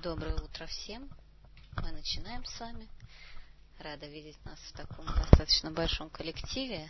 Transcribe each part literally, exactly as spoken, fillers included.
Доброе утро всем. Мы начинаем с вами. Рада видеть нас в таком достаточно большом коллективе.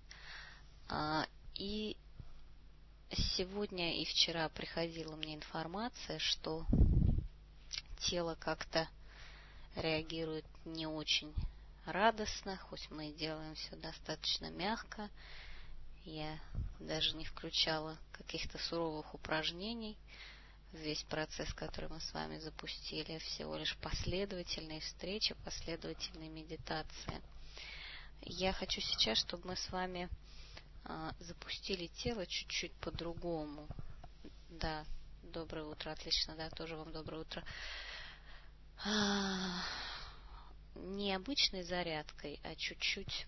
И сегодня и вчера приходила мне информация, что тело как-то реагирует не очень радостно, хоть мы и делаем все достаточно мягко. Я даже не включала каких-то суровых упражнений. Весь процесс, который мы с вами запустили, всего лишь последовательные встречи, последовательные медитации. Я хочу сейчас, чтобы мы с вами а, запустили тело чуть-чуть по-другому. Да, доброе утро, отлично, да, тоже вам доброе утро. А, не обычной зарядкой, а чуть-чуть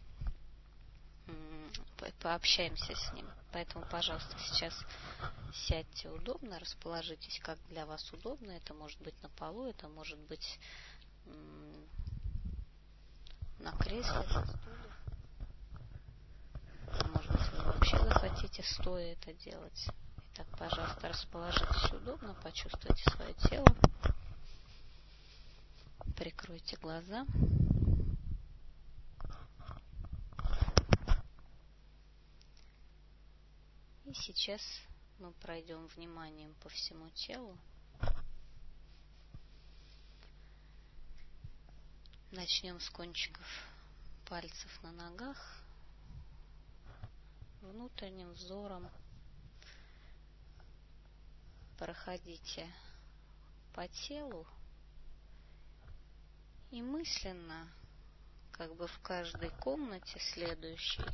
пообщаемся с ним. Поэтому, пожалуйста, сейчас сядьте удобно, расположитесь, как для вас удобно. Это может быть на полу, это может быть м- на кресле, на стуле. Может быть, вы вообще захотите стоя это делать. Итак, пожалуйста, расположитесь удобно, почувствуйте свое тело. Прикройте глаза. И сейчас мы пройдем вниманием по всему телу. Начнем с кончиков пальцев на ногах. Внутренним взором проходите по телу и мысленно, как бы в каждой комнате следующей,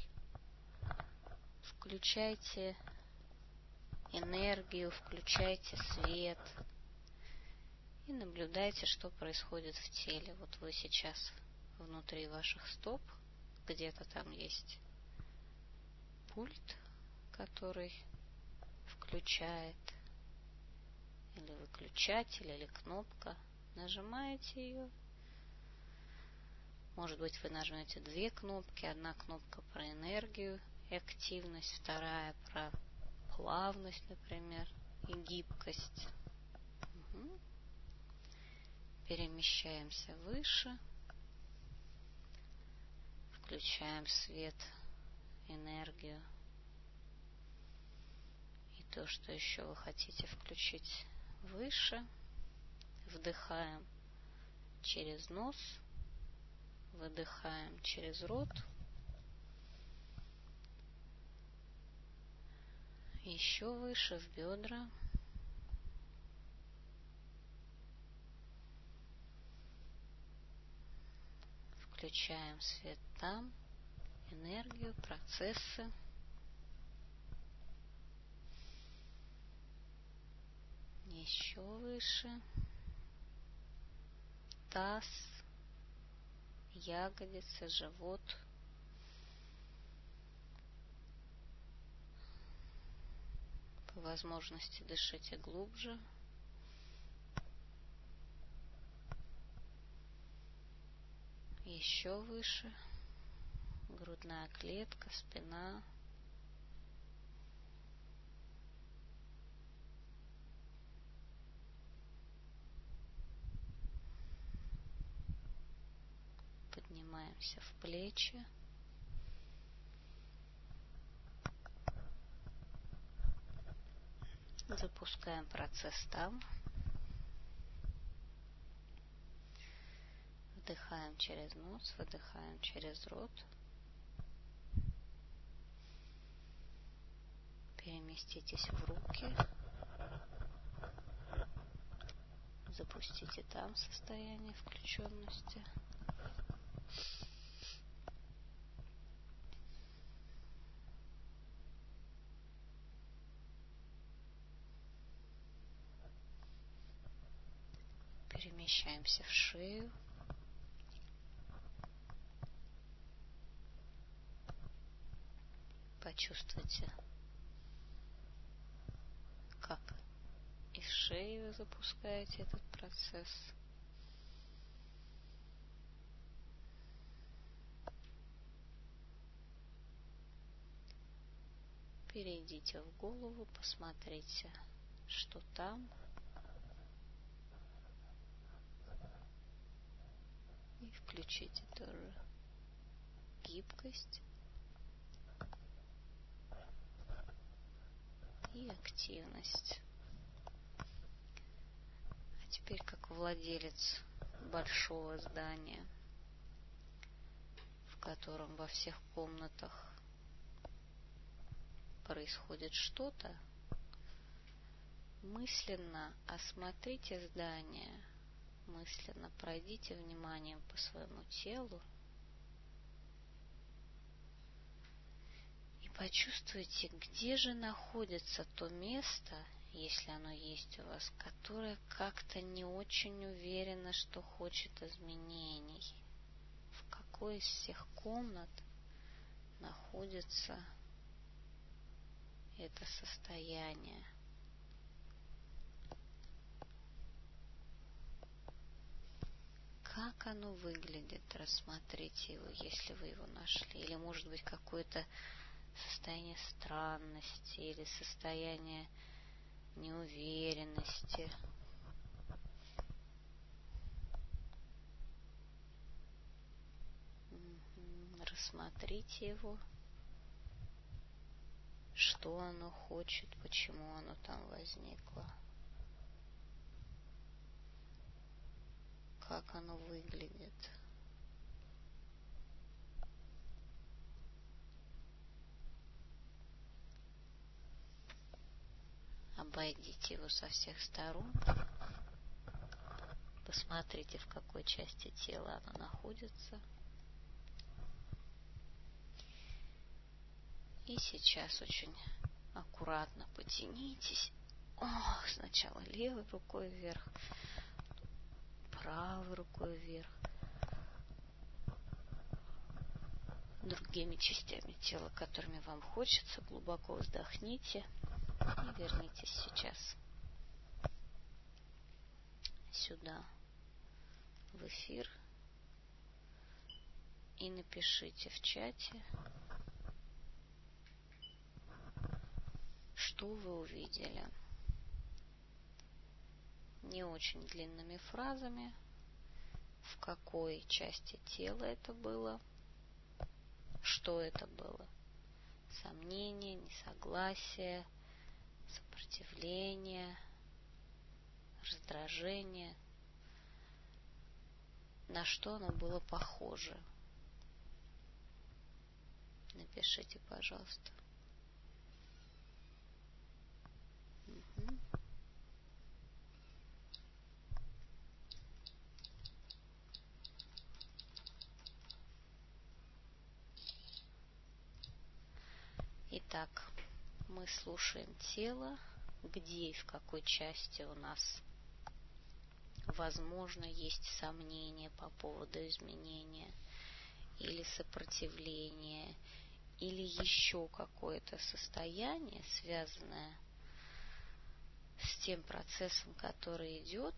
включайте энергию, включайте свет и наблюдайте, что происходит в теле. Вот вы сейчас внутри ваших стоп, где-то там есть пульт, который включает, или выключатель, или кнопка. Нажимаете ее. Может быть, вы нажмете две кнопки. Одна кнопка про энергию и активность, вторая про плавность, например, и гибкость. Угу. Перемещаемся выше. Включаем свет, энергию и то, что еще вы хотите включить выше. Вдыхаем через нос, выдыхаем через рот. Еще выше в бедра. Включаем свет там, энергию, процессы. Еще выше. Таз, ягодицы, живот. По возможности дышите глубже. Еще выше. Грудная клетка, спина. Поднимаемся в плечи. Запускаем процесс там. Вдыхаем через нос, выдыхаем через рот. Переместитесь в руки. Запустите там состояние включенности. Перемещаемся в шею. Почувствуйте, как из шеи вы запускаете этот процесс. Перейдите в голову, посмотрите, что там. И включите тоже гибкость и активность. А теперь, как владелец большого здания, в котором во всех комнатах происходит что-то, мысленно осмотрите здание, мысленно пройдите вниманием по своему телу и почувствуйте, где же находится то место, если оно есть у вас, которое как-то не очень уверено, что хочет изменений. В какой из всех комнат находится это состояние. Как оно выглядит, рассмотрите его, если вы его нашли. Или, может быть, какое-то состояние странности или состояние неуверенности. Рассмотрите его. Что оно хочет, почему оно там возникло. Как оно выглядит. Обойдите его со всех сторон. Посмотрите, в какой части тела оно находится. И сейчас очень аккуратно потянитесь. О, сначала левой рукой вверх, правой рукой вверх, другими частями тела, которыми вам хочется. Глубоко вздохните и вернитесь сейчас сюда, в эфир, и напишите в чате, что вы увидели. Не очень длинными фразами, в какой части тела это было, что это было. Сомнение, несогласие, сопротивление, раздражение. На что оно было похоже. Напишите, пожалуйста. Угу. Итак, мы слушаем тело, где и в какой части у нас, возможно, есть сомнения по поводу изменения или сопротивления, или еще какое-то состояние, связанное с тем процессом, который идет,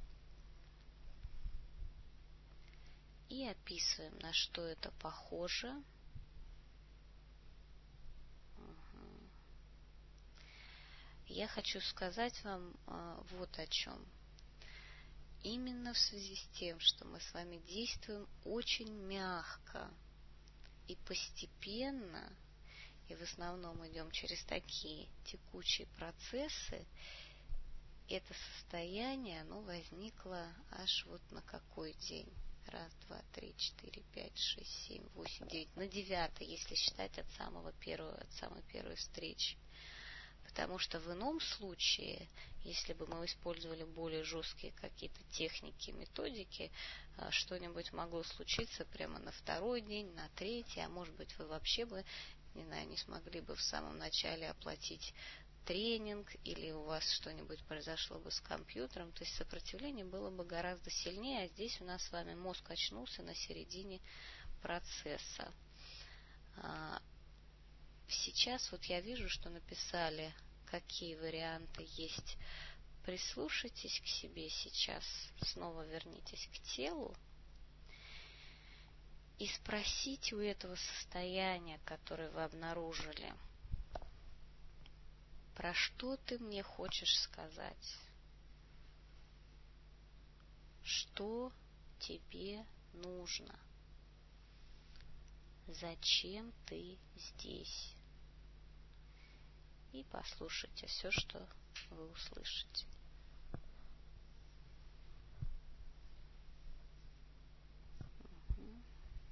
и описываем, на что это похоже. Угу. Я хочу сказать вам а, вот о чем. Именно в связи с тем, что мы с вами действуем очень мягко и постепенно, и в основном идем через такие текучие процессы, это состояние, оно возникло аж вот на какой день? Раз, два, три, четыре, пять, шесть, семь, восемь, девять. На девятый, если считать от самого первого, от самой первой встречи. Потому что в ином случае, если бы мы использовали более жесткие какие-то техники, методики, что-нибудь могло случиться прямо на второй день, на третий, а может быть вы вообще бы, не знаю, не смогли бы в самом начале оплатить тренинг, или у вас что-нибудь произошло бы с компьютером, то есть сопротивление было бы гораздо сильнее, а здесь у нас с вами мозг очнулся на середине процесса. Сейчас вот я вижу, что написали, какие варианты есть. Прислушайтесь к себе сейчас, снова вернитесь к телу и спросите у этого состояния, которое вы обнаружили, про что ты мне хочешь сказать? Что тебе нужно? Зачем ты здесь? И послушайте все, что вы услышите. Угу.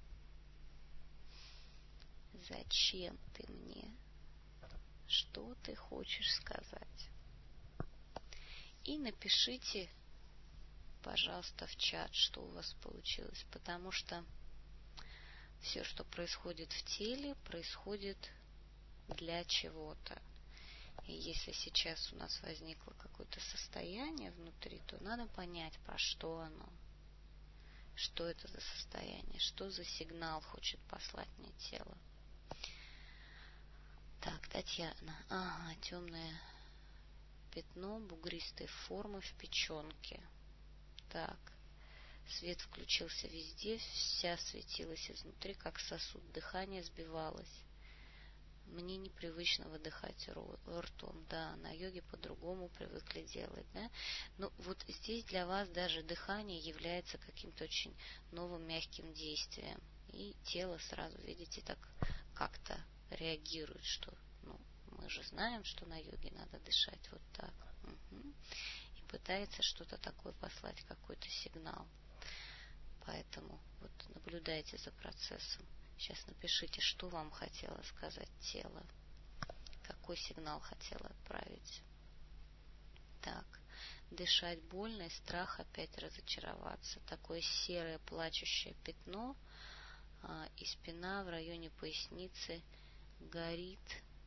Зачем ты мне? Что ты хочешь сказать? И напишите, пожалуйста, в чат, что у вас получилось, потому что все, что происходит в теле, происходит для чего-то. И если сейчас у нас возникло какое-то состояние внутри, то надо понять, про что оно. Что это за состояние, что за сигнал хочет послать мне тело. Так, Татьяна. Ага, темное пятно бугристой формы в печенке. Так. Свет включился везде, вся светилась изнутри, как сосуд. Дыхание сбивалось. Мне непривычно выдыхать ртом. Да, на йоге по-другому привыкли делать, да. Но вот здесь для вас даже дыхание является каким-то очень новым мягким действием. И тело сразу, видите, так как-то реагирует, что, ну, мы же знаем, что на йоге надо дышать вот так. Угу. И пытается что-то такое послать, какой-то сигнал. Поэтому вот наблюдайте за процессом. Сейчас напишите, что вам хотело сказать тело. Какой сигнал хотело отправить. Так. Дышать больно и страх опять разочароваться. Такое серое плачущее пятно, а, и спина в районе поясницы горит,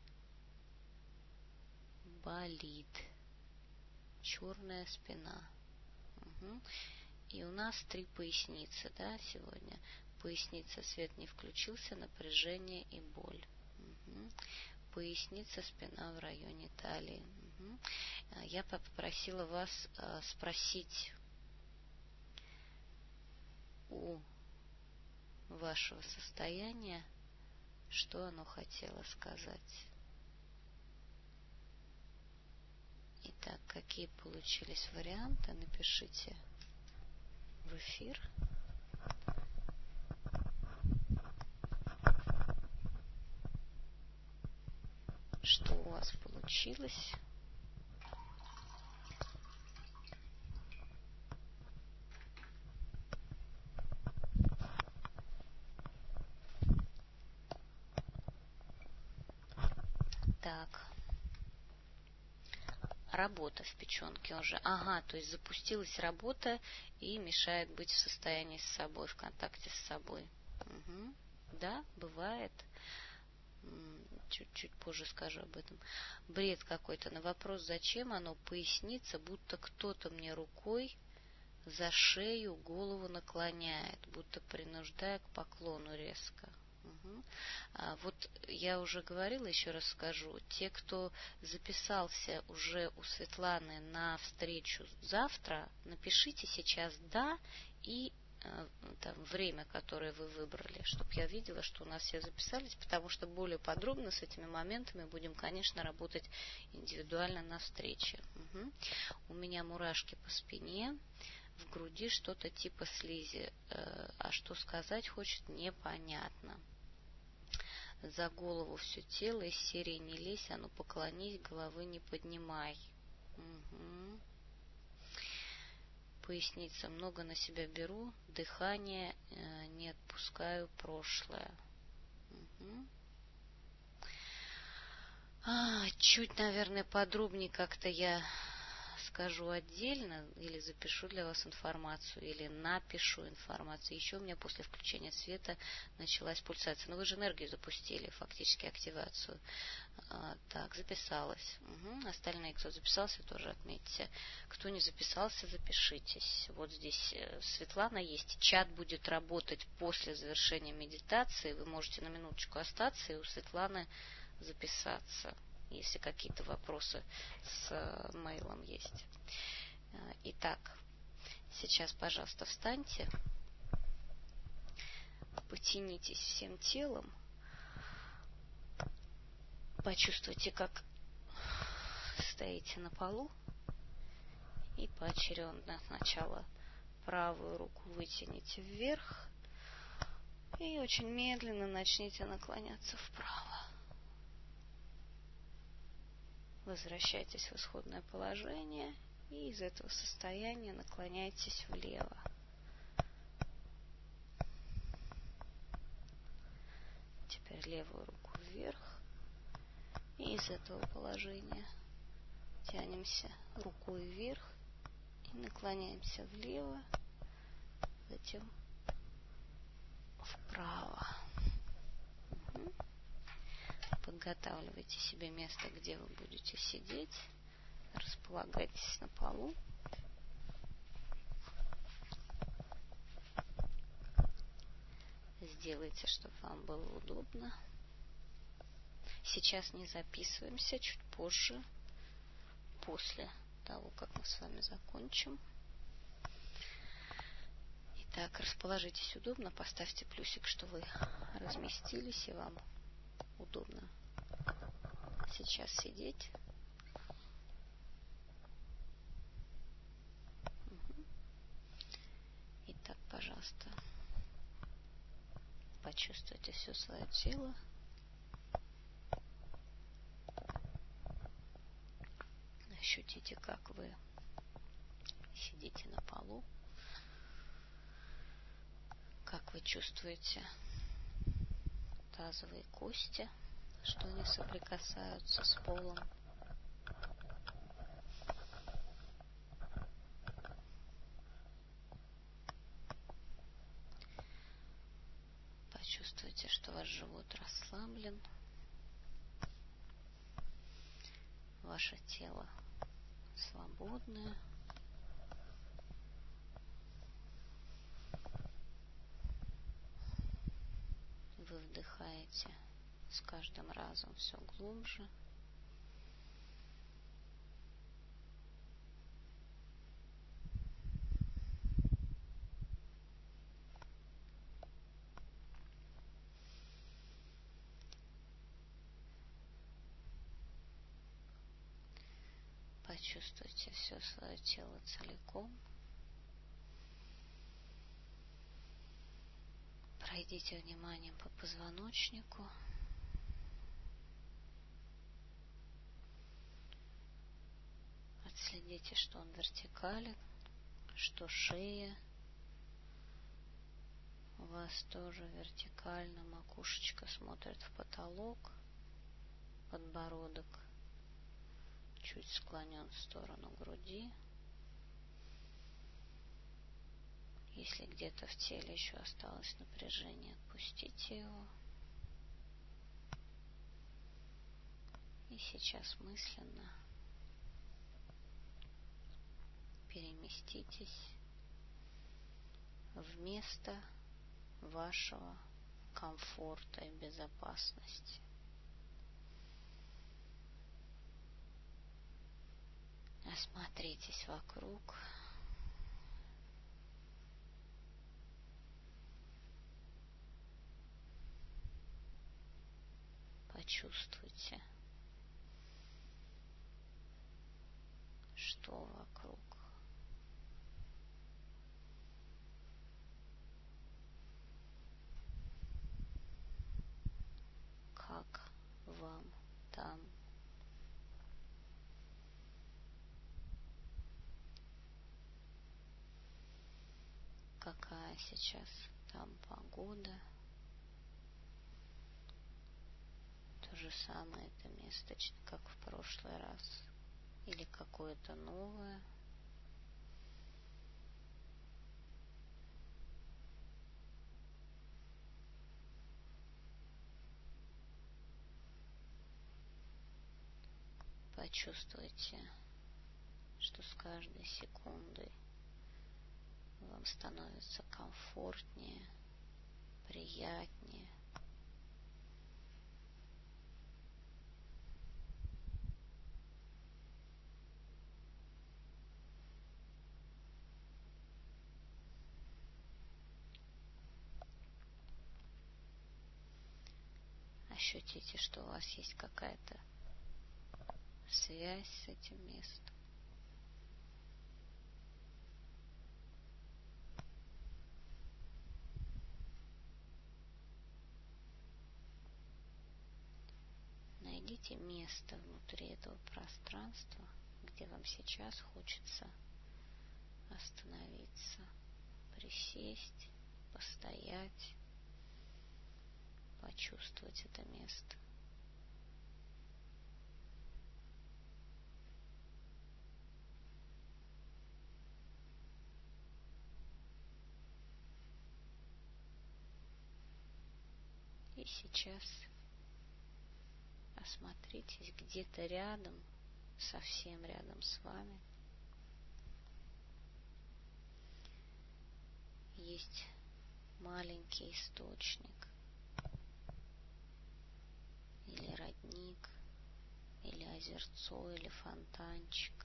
болит. Черная спина. Угу. И у нас три поясницы, да, сегодня. Поясница, свет не включился, напряжение и боль. Угу. Поясница, спина в районе талии. Угу. Я попросила вас а, спросить у вашего состояния, что оно хотело сказать. Итак, какие получились варианты, напишите в эфир. Что у вас получилось? Так. Работа в печенке уже. Ага, то есть запустилась работа и мешает быть в состоянии с собой, в контакте с собой. Угу. Да, бывает. Чуть-чуть позже скажу об этом. Бред какой-то. На вопрос, зачем оно, поясница, будто кто-то мне рукой за шею голову наклоняет, будто принуждая к поклону резко. Угу. А вот я уже говорила, еще раз скажу, те, кто записался уже у Светланы на встречу завтра, напишите сейчас «да» и э, там, время, которое вы выбрали, чтобы я видела, что у нас все записались, потому что более подробно с этими моментами будем, конечно, работать индивидуально на встрече. Угу. У меня мурашки по спине, в груди что-то типа слизи, э, а что сказать хочет, непонятно. За голову все тело, из серии не лезь, а ну поклонись, головы не поднимай. Угу. Поясница, много на себя беру, дыхание, э, не отпускаю прошлое. Угу. А, чуть, наверное, подробнее как-то я скажу отдельно, или запишу для вас информацию, или напишу информацию. Еще у меня после включения света началась пульсация. Но вы же энергию запустили, фактически активацию. А, так, записалась. Угу. Остальные, кто записался, тоже отметьте. Кто не записался, запишитесь. Вот здесь Светлана есть. Чат будет работать после завершения медитации. Вы можете на минуточку остаться и у Светланы записаться, если какие-то вопросы с мейлом есть. Итак, сейчас, пожалуйста, встаньте, потянитесь всем телом, почувствуйте, как стоите на полу, и поочередно сначала правую руку вытяните вверх и очень медленно начните наклоняться вправо. Возвращайтесь в исходное положение и из этого состояния наклоняйтесь влево. Теперь левую руку вверх и из этого положения тянемся рукой вверх и наклоняемся влево, затем вправо. Угу. Подготавливайте себе место, где вы будете сидеть. Располагайтесь на полу. Сделайте, чтобы вам было удобно. Сейчас не записываемся, чуть позже, после того, как мы с вами закончим. Итак, расположитесь удобно, поставьте плюсик, что вы разместились и вам удобно сейчас сидеть. Угу. Итак, пожалуйста, почувствуйте все свое тело. Ощутите, как вы сидите на полу, как вы чувствуете тазовые кости, что они соприкасаются с полом. Почувствуйте, что ваш живот расслаблен, ваше тело свободное. Вы вдыхаете с каждым разом все глубже. Почувствуйте все свое тело целиком. Пройдите вниманием по позвоночнику. Отследите, что он вертикален, что шея у вас тоже вертикально, макушечка смотрит в потолок, подбородок чуть склонен в сторону груди. Если где-то в теле еще осталось напряжение, отпустите его. И сейчас мысленно переместитесь в место вашего комфорта и безопасности. Осмотритесь вокруг. Почувствуйте, что вокруг. Как вам там? Какая сейчас там погода? То же самое это место, как в прошлый раз? Или какое-то новое? Почувствуйте, что с каждой секундой вам становится комфортнее, приятнее. Ощутите, что у вас есть какая-то связь с этим местом. найдите место внутри этого пространства, где вам сейчас хочется остановиться, присесть, постоять, почувствовать это место. И сейчас осмотритесь где-то рядом, совсем рядом с вами. Есть маленький источник, или родник, или озерцо, или фонтанчик.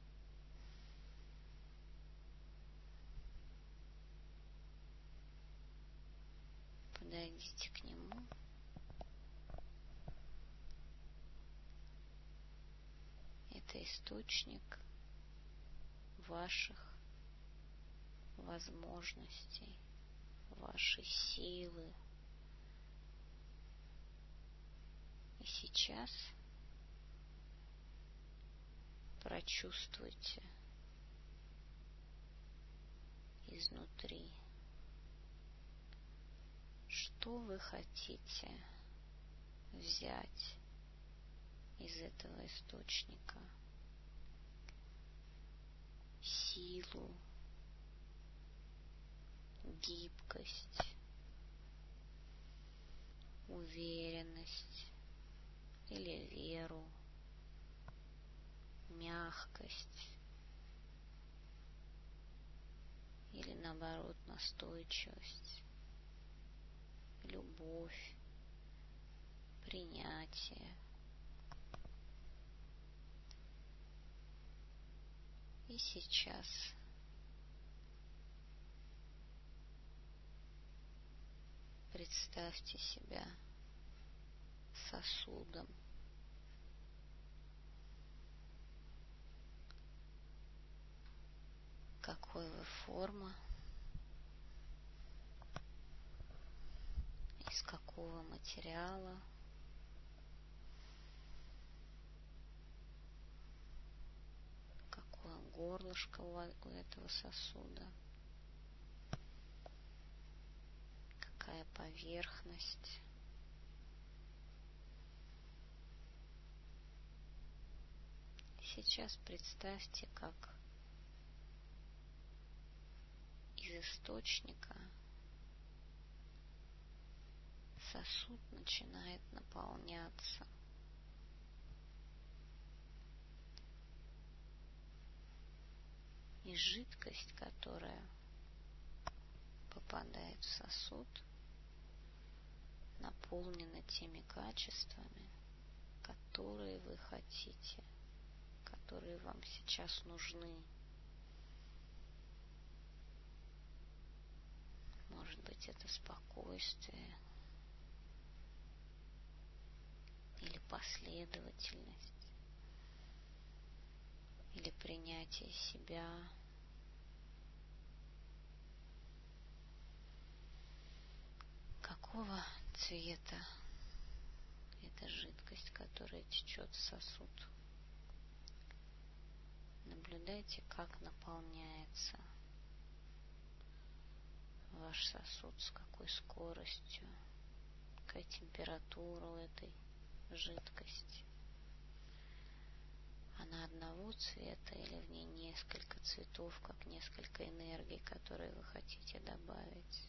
Подойдите к нему. Это источник ваших возможностей, вашей силы. И сейчас прочувствуйте изнутри, что вы хотите взять из этого источника. Силу, гибкость, уверенность или веру, мягкость или, наоборот, настойчивость, любовь, принятие. И сейчас представьте себя сосудом. Какой вы форма, из какого материала, какое горлышко у этого сосуда, какая поверхность. Сейчас представьте, как из источника сосуд начинает наполняться. И жидкость, которая попадает в сосуд, наполнена теми качествами, которые вы хотите, которые вам сейчас нужны. Может быть, это спокойствие или последовательность, или принятие себя. Какого цвета эта жидкость, которая течет в сосуд? Наблюдайте, как наполняется ваш сосуд, с какой скоростью, какая температура у этой жидкости. Она одного цвета или в ней несколько цветов, как несколько энергий, которые вы хотите добавить?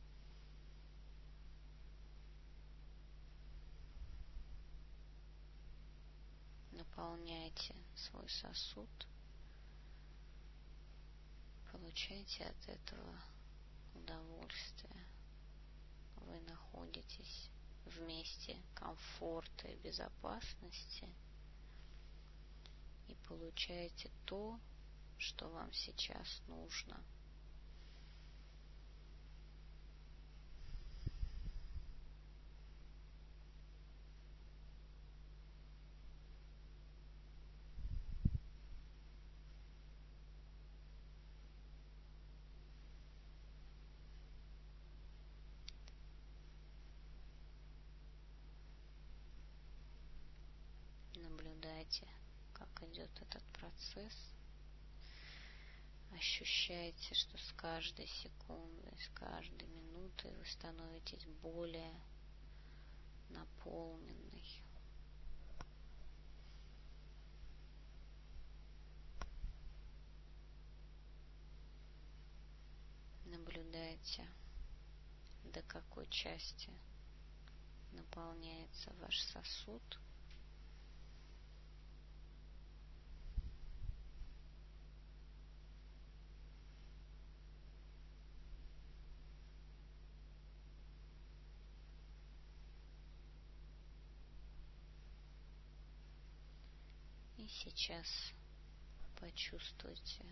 Наполняйте свой сосуд, получайте от этого удовольствие. Вы находитесь в месте комфорта и безопасности и получаете то, что вам сейчас нужно. наблюдайте, как идет этот процесс. Ощущайте, что с каждой секундой, с каждой минутой вы становитесь более наполненной. Наблюдайте, до какой части наполняется ваш сосуд. И сейчас почувствуйте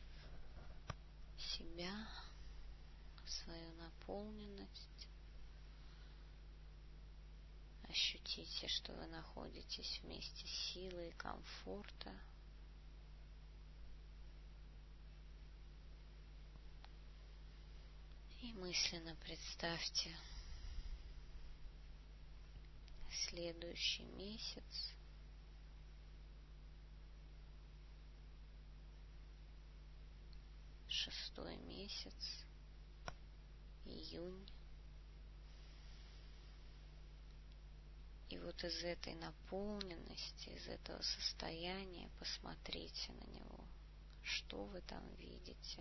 себя, свою наполненность. Ощутите, что вы находитесь в месте силы и комфорта. И мысленно представьте следующий месяц, шестой месяц, июнь. И вот из этой наполненности, из этого состояния посмотрите на него. Что вы там видите?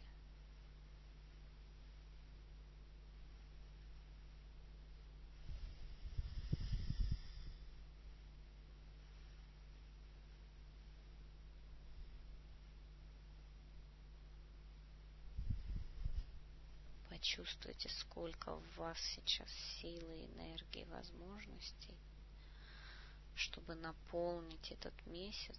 Почувствуйте, сколько в вас сейчас силы, энергии, возможностей, чтобы наполнить этот месяц,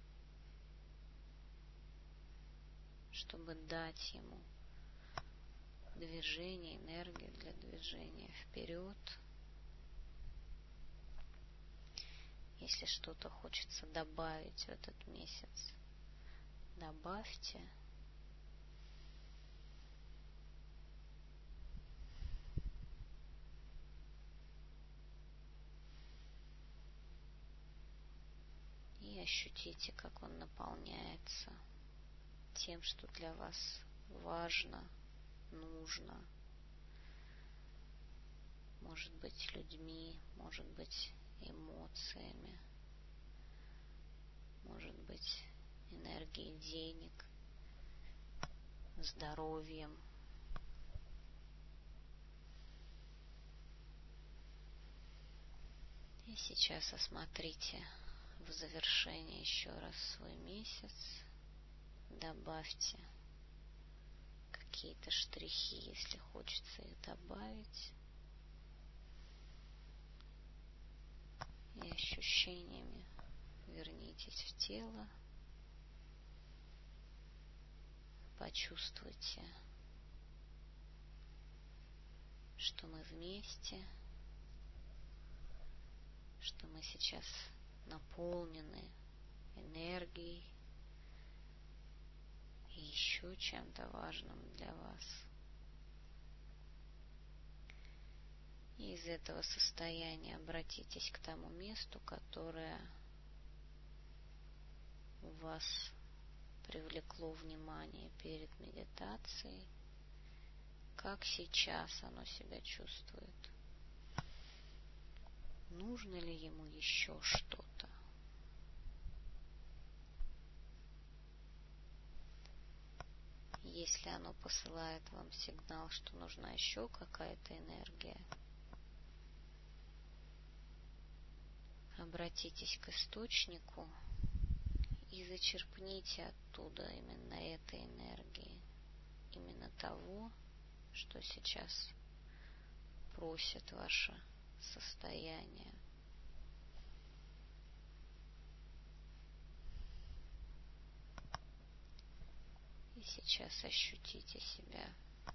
чтобы дать ему движение, энергию для движения вперед. Если что-то хочется добавить в этот месяц, добавьте. И ощутите, как он наполняется тем, что для вас важно, нужно. Может быть, людьми, может быть, эмоциями, может быть, энергией денег, здоровьем. И сейчас осмотрите в завершение еще раз свой месяц. Добавьте какие-то штрихи, если хочется их добавить. И ощущениями вернитесь в тело. Почувствуйте, что мы вместе, что мы сейчас наполнены энергией и еще чем-то важным для вас. И из этого состояния обратитесь к тому месту, которое у вас привлекло внимание перед медитацией. Как сейчас оно себя чувствует? Нужно ли ему еще что-то? Если оно посылает вам сигнал, что нужна еще какая-то энергия, обратитесь к источнику и зачерпните оттуда именно этой энергии, именно того, что сейчас просит ваше состояние. И сейчас ощутите себя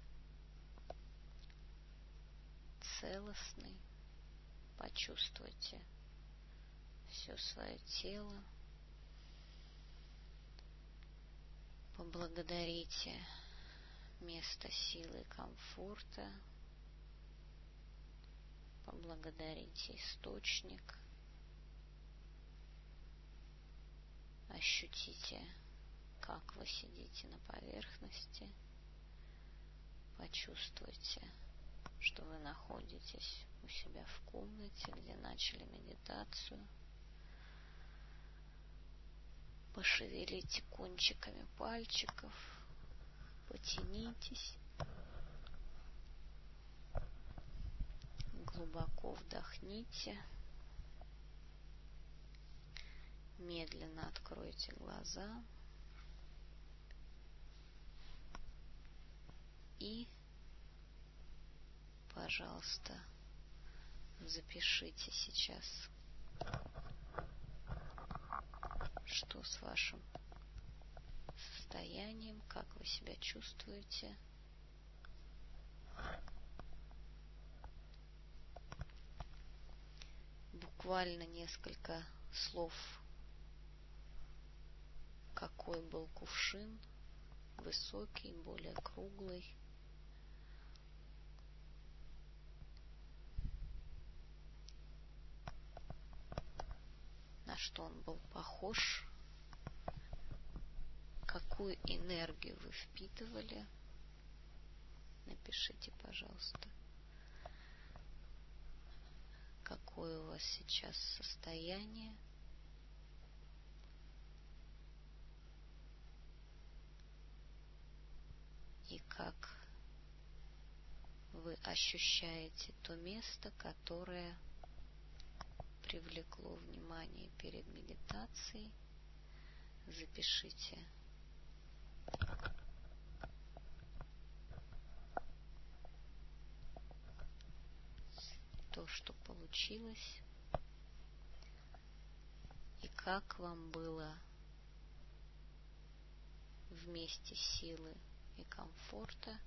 целостной, почувствуйте все свое тело, поблагодарите место силы и комфорта, поблагодарите источник, Ощутите, как вы сидите на поверхности. Почувствуйте, что вы находитесь у себя в комнате, где начали медитацию. Пошевелите кончиками пальчиков, потянитесь, глубоко вдохните, медленно откройте глаза и, пожалуйста, запишите сейчас, что с вашим состоянием, как вы себя чувствуете. Буквально несколько слов. Какой был кувшин? Высокий, более круглый. На что он был похож? Какую энергию вы впитывали? Напишите, пожалуйста. Какое у вас сейчас состояние? И как вы ощущаете то место, которое привлекло внимание перед медитацией? Запишите то, что получилось, и как вам было вместе силы и комфорта.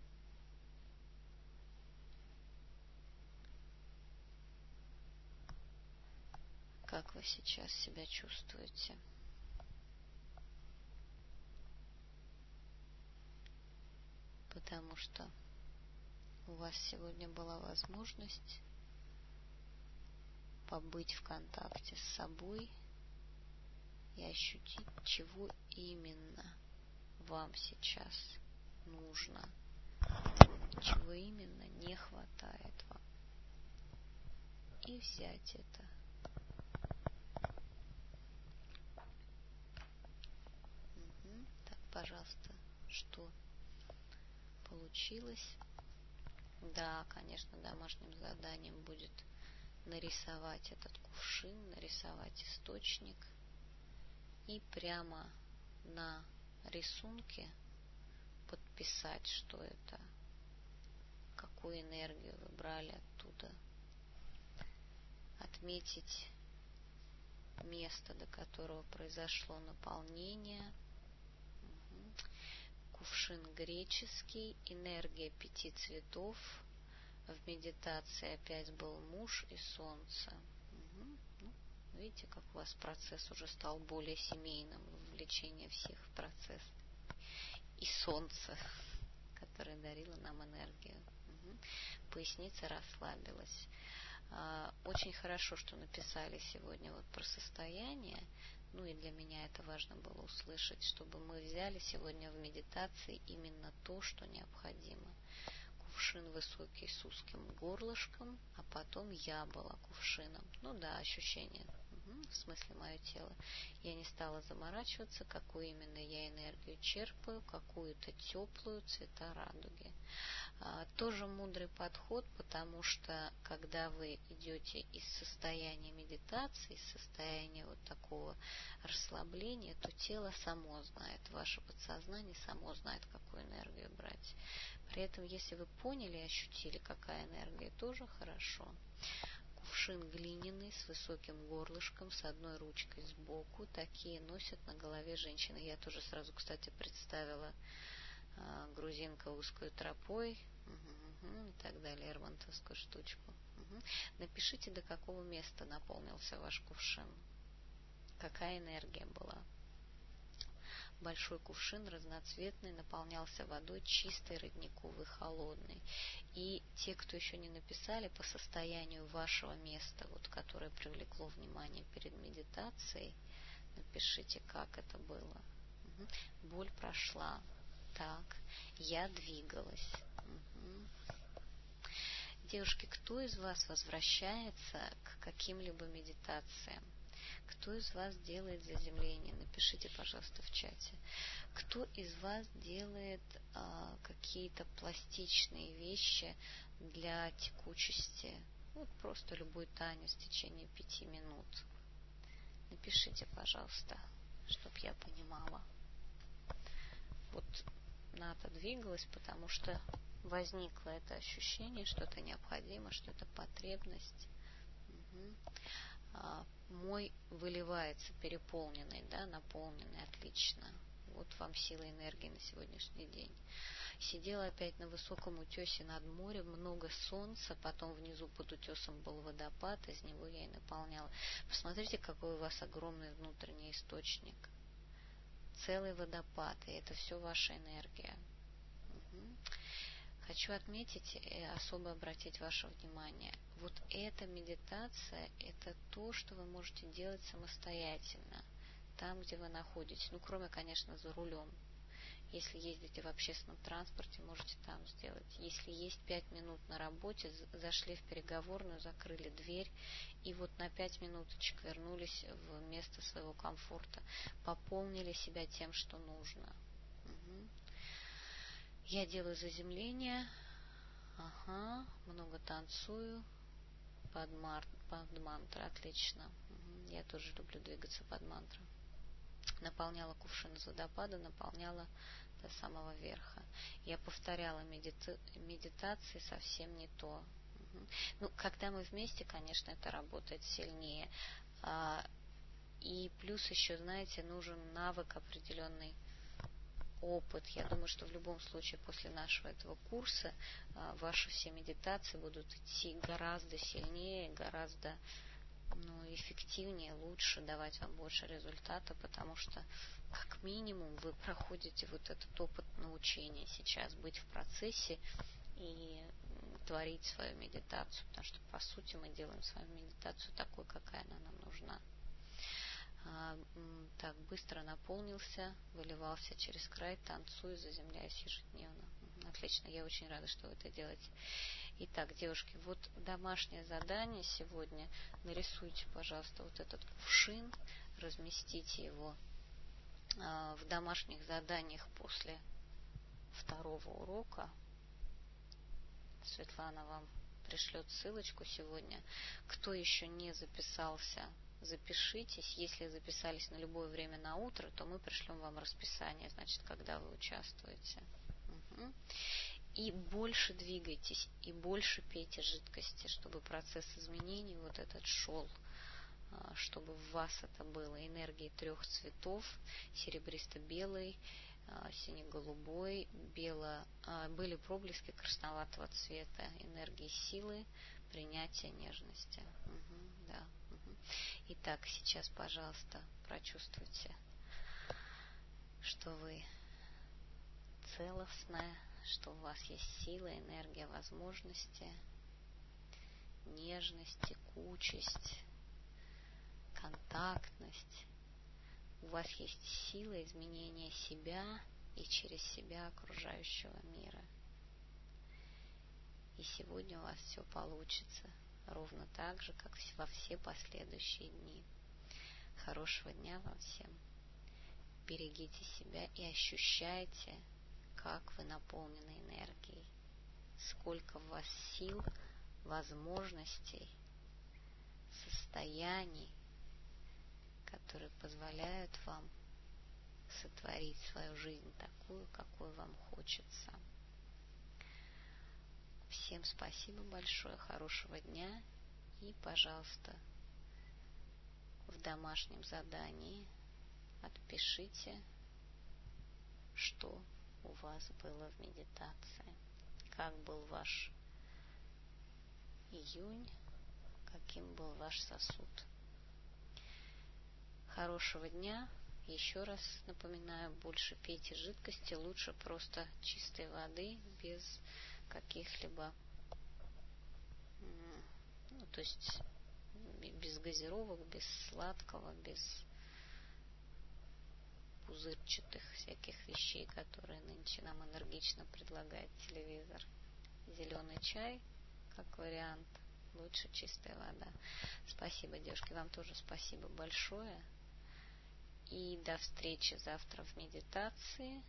Как вы сейчас себя чувствуете? Потому что у вас сегодня была возможность побыть в контакте с собой и ощутить, чего именно вам сейчас нужно, чего именно не хватает вам. И взять это. Угу. Так, пожалуйста, что получилось? Да, конечно, домашним заданием будет нарисовать этот кувшин, нарисовать источник и прямо на рисунке подписать, что это, какую энергию вы брали оттуда, отметить место, до которого произошло наполнение. Угу. Кувшин греческий, энергия пяти цветов. В медитации опять был муж и солнце. Угу. Ну, видите, как у вас процесс уже стал более семейным, вовлечение всех в процесс. И солнце, которое дарило нам энергию. Угу. Поясница расслабилась. Очень хорошо, что написали сегодня вот про состояние. Ну и для меня это важно было услышать, чтобы мы взяли сегодня в медитации именно то, что необходимо. Кувшин высокий с узким горлышком, а потом я была кувшином. Ну да, ощущение, угу, в смысле мое тело. Я не стала заморачиваться, какую именно я энергию черпаю, какую-то теплую, цвета радуги. А, тоже мудрый подход, потому что когда вы идете из состояния медитации, из состояния вот такого расслабления, то тело само знает, ваше подсознание само знает, какую энергию брать. При этом, если вы поняли и ощутили, какая энергия, тоже хорошо. Кувшин глиняный с высоким горлышком, с одной ручкой сбоку. Такие носят на голове женщины. Я тоже сразу, кстати, представила э, грузинка узкой тропой, угу, угу, и так далее, лермонтовскую штучку. Угу. Напишите, до какого места наполнился ваш кувшин. Какая энергия была. Большой кувшин разноцветный, наполнялся водой чистой, родниковой, холодной. И те, кто еще не написали, по состоянию вашего места, вот, которое привлекло внимание перед медитацией, Напишите, как это было. Угу. Боль прошла. Так, я двигалась. Угу. Девушки, кто из вас возвращается к каким-либо медитациям? Кто из вас делает заземление? Напишите, пожалуйста, в чате. Кто из вас делает а, какие-то пластичные вещи для текучести? Вот просто любой танец в течение пяти минут. Напишите, пожалуйста, чтобы я понимала. Вот Ната двигалась, потому что возникло это ощущение, что это необходимо, что это потребность. Угу. А, мой выливается переполненный, да, наполненный, отлично. Вот вам сила энергии на сегодняшний день. Сидела опять на высоком утесе над морем, много солнца, потом внизу под утесом был водопад, из него я и наполняла. Посмотрите, какой у вас огромный внутренний источник. Целый водопад, и это все ваша энергия. Угу. Хочу отметить и особо обратить ваше внимание. Вот эта медитация, это то, что вы можете делать самостоятельно, там, где вы находитесь. Ну, кроме, конечно, за рулем. Если ездите в общественном транспорте, можете там сделать. Если есть пять минут на работе, зашли в переговорную, закрыли дверь и вот на пять минуточек вернулись в место своего комфорта. Пополнили себя тем, что нужно. Угу. Я делаю заземление. Ага, много танцую. Под, мар... под мантру. Отлично. Угу. Я тоже люблю двигаться под мантру. Наполняла кувшин из водопада, наполняла до самого верха. Я повторяла медита... медитации совсем не то. Угу. Ну, когда мы вместе, конечно, это работает сильнее. А, и плюс еще, знаете, нужен навык определенный, опыт. Я думаю, что в любом случае после нашего этого курса а, ваши все медитации будут идти гораздо сильнее, гораздо ну, эффективнее, лучше, давать вам больше результата, потому что как минимум вы проходите вот этот опыт научения сейчас, быть в процессе и творить свою медитацию, потому что по сути мы делаем свою медитацию такой, какая она нам нужна. А, так, быстро наполнился, выливался через край, танцую, заземляюсь ежедневно. Отлично, я очень рада, что вы это делаете. Итак, девушки, вот домашнее задание сегодня. Нарисуйте, пожалуйста, вот этот кувшин, разместите его а, в домашних заданиях после второго урока. Светлана вам пришлет ссылочку сегодня. Кто еще не записался, запишитесь. Если записались на любое время на утро, то мы пришлем вам расписание, значит, когда вы участвуете. Угу. И больше двигайтесь, и больше пейте жидкости, чтобы процесс изменений вот этот шел, чтобы в вас это было энергии трех цветов, серебристо-белый, сине-голубой, бело, были проблески красноватого цвета, энергии силы, принятия, нежности. Угу, да, угу. Итак, сейчас, пожалуйста, прочувствуйте, что вы целостная, что у вас есть сила, энергия, возможности, нежность, текучесть, контактность. У вас есть сила изменения себя и через себя окружающего мира. И сегодня у вас все получится ровно так же, как во все последующие дни. Хорошего дня вам всем. Берегите себя и ощущайте, как вы наполнены энергией, сколько в вас сил, возможностей, состояний, которые позволяют вам сотворить свою жизнь такую, какой вам хочется. Всем спасибо большое, хорошего дня и, пожалуйста, в домашнем задании отпишите, что у вас было в медитации, как был ваш июнь, каким был ваш сосуд. Хорошего дня. Еще раз напоминаю, больше пейте жидкости, лучше просто чистой воды, без каких-либо, ну, то есть без газировок, без сладкого, без пузырчатых всяких вещей, которые нынче нам энергично предлагает телевизор. Зеленый чай, как вариант, лучше чистая вода. Спасибо, девушки, вам тоже спасибо большое. И до встречи завтра в медитации.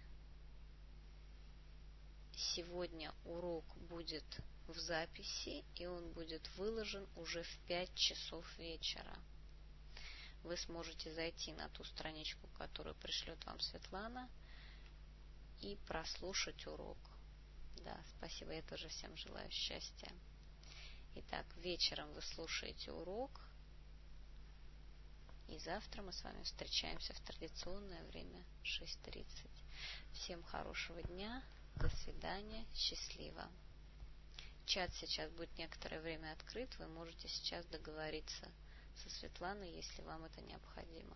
Сегодня урок будет в записи, и он будет выложен уже в пять часов вечера. Вы сможете зайти на ту страничку, которую пришлет вам Светлана, и прослушать урок. Да, спасибо, я тоже всем желаю счастья. Итак, вечером вы слушаете урок, и завтра мы с вами встречаемся в традиционное время шесть тридцать. Всем хорошего дня, до свидания, счастливо. Чат сейчас будет некоторое время открыт, вы можете сейчас договориться со Светланой, если вам это необходимо.